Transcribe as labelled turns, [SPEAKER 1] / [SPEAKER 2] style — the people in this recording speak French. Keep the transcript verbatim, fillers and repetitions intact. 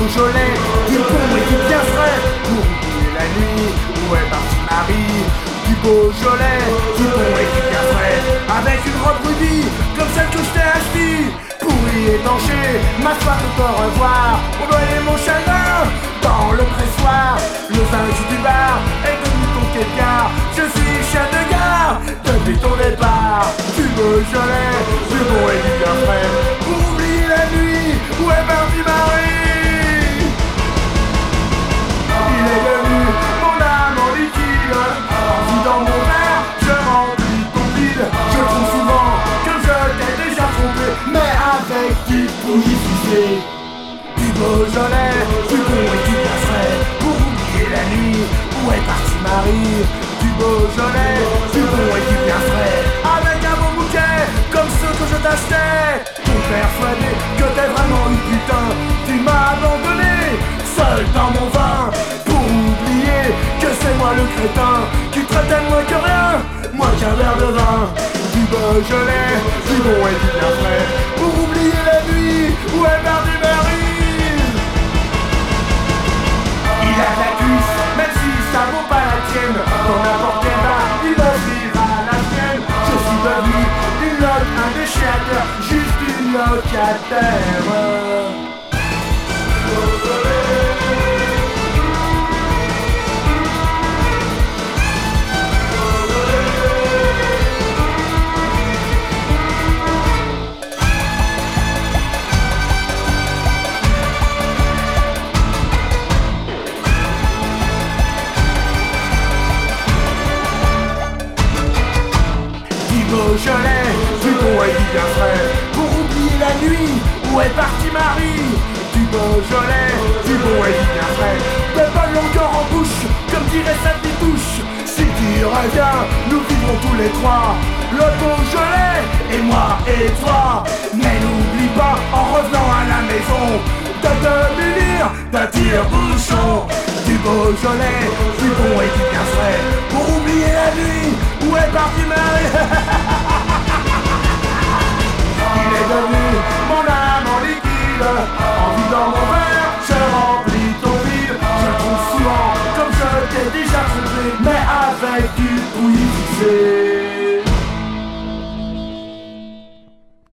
[SPEAKER 1] Beaujolais, du bon et du bien frais, pour oublier la nuit où est partie Marie. Du Beaujolais, du bon et du bien frais, avec une robe rubis, comme celle que je t'ai achetée. Pour y étancher ma soif de te revoir, pour noyer mon chagrin dans le pressoir. Le vin du bar est devenu ton quai de gare. Je suis chien de gare depuis ton départ. Du Beaujolais, du bon et du bien frais, pour oublier la nuit où est partie Marie. Il est venu mon âme en liquide, envie dans mon verre, je remplis ton vide. Je trouve souvent que je t'ai déjà trompé, mais avec qui pour y sucer. Du Beaujolais, du bon et du bien frais, pour oublier la nuit où est partie Marie. Du Beaujolais, du bon et du bien frais, avec un beau bouquet comme ceux que je t'achetais. Ton persuadé que t'es vraiment une putain, tu m'as abandonné seul dans mon vin, pour oublier que c'est moi le crétin qui traitait moins que rien, moins qu'un verre de vin. Du Beaujolais, du bon et du bien frais, pour oublier la nuit où est partie Marie. Il a la cuisse, même si ça vaut pas la tienne, dans n'importe quel bar, il offrira la tienne. Je suis devenu une loque, un déchéateur, juste une locataire. Beaujolais, du bon et du bien frais, pour oublier la nuit où est partie Marie. Du Beaujolais, du bon et du bien frais, de bonne longueur en bouche, comme dirait sa touche. Si tu reviens, nous vivrons tous les trois, le Beaujolais et moi et toi. Mais n'oublie pas, en revenant à la maison, de te munir d'un tire-bouchon. Du Beaujolais, du bon et du bien frais, pour oublier la nuit où est partie Marie. Il est devenu